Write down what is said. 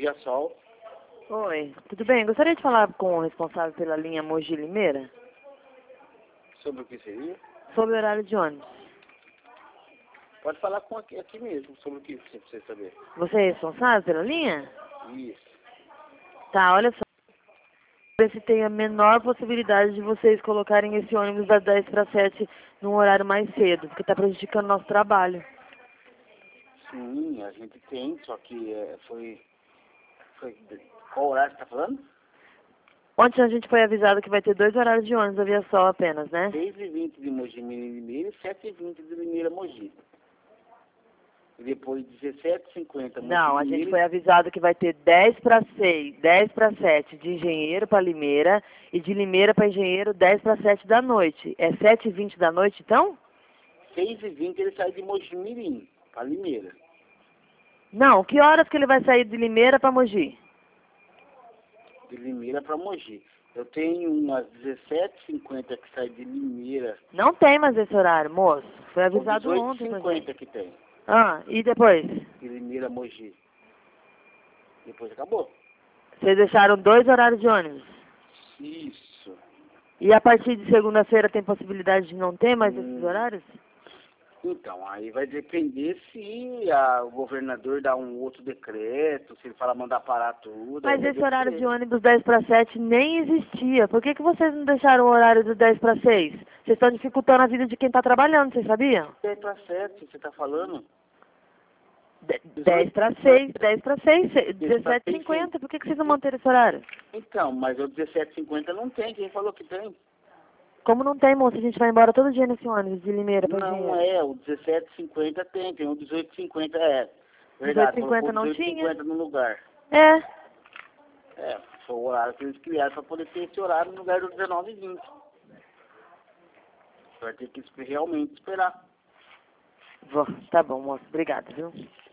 Viasol. Oi, tudo bem? Gostaria de falar com o responsável pela linha Mogi-Limeira Sobre o que seria? sobre o horário de ônibus. Pode falar com aqui mesmo, sobre o que você precisa saber. Você é responsável pela linha? Isso. Tá, olha só. Ver se tem a menor possibilidade de vocês colocarem esse ônibus das 10 para 7 num horário mais cedo, porque está prejudicando o nosso trabalho. Sim, a gente tem, só que foi... Qual horário você está falando? Ontem a gente foi avisado que vai ter 2 horários de ônibus da Viasol apenas, né? 6h20 de Mogi Limeira e 7h20 de Limeira Mogi. E depois 17h50 Mogi Não, a gente Limeira. foi avisado que vai ter 10 para 6, 10 para 7 de Engenheiro para Limeira e de Limeira para Engenheiro 10 para 7 da noite. É 7h20 da noite, então? 6h20 ele sai de Mogi Mirim para Limeira. Não, que horas que ele vai sair de Limeira para Mogi? De Limeira para Mogi. Eu tenho umas 17h50 que sai de Limeira. Não tem mais esse horário, moço. Foi Ou avisado ontem pra gente. 18h50 que tem. Ah, e depois? De Limeira a Mogi. Depois acabou. Vocês deixaram 2 horários de ônibus. Isso. E a partir de segunda-feira tem possibilidade de não ter mais esses horários? Então, aí vai depender se o governador dá um outro decreto, se ele fala mandar parar tudo. Mas aí esse vai horário depender. de ônibus 10 para 7 nem existia. Por que vocês não deixaram o horário do 10 para 6? Vocês estão dificultando a vida de quem está trabalhando, vocês sabiam? 10 para 7, você está falando? 10 para 6, 10 para 6, 10 para 6, 17h50. Por que vocês não manteram esse horário? Então, mas o 17h50 não tem, quem falou que tem? Como não tem, moça, a gente vai embora todo dia nesse ônibus de Limeira para Não Engenheiro. o 17h50 tem o 18h50 Verdade, 18h50 não 18h50 tinha? no lugar. É. Foi o horário que eles criaram para poder ter esse horário no lugar do 19h20. Vai ter que realmente esperar. Tá bom, moço. Obrigada, viu?